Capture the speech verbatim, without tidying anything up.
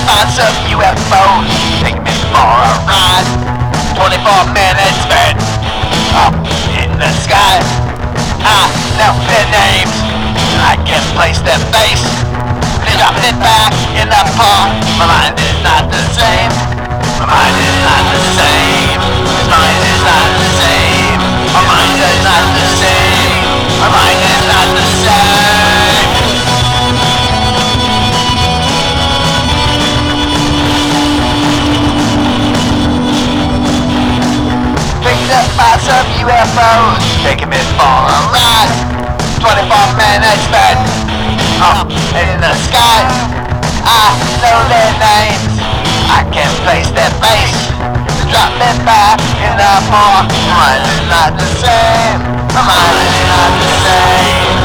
find some U F Os, take me for a ride. Twenty-four minutes spent up in the sky. I know their names, I can place their face. They dropped it back in the park. My mind is not the same. My mind is not the same. My mind is not the same. My mind is not the same. My mind is not the same. Picked up by some U F Os, taking me for a ride. Twenty-four minutes spent up in the sky. I know their names, I can place their face. They drop me back in the park. My mind is not the same. My mind is not the same.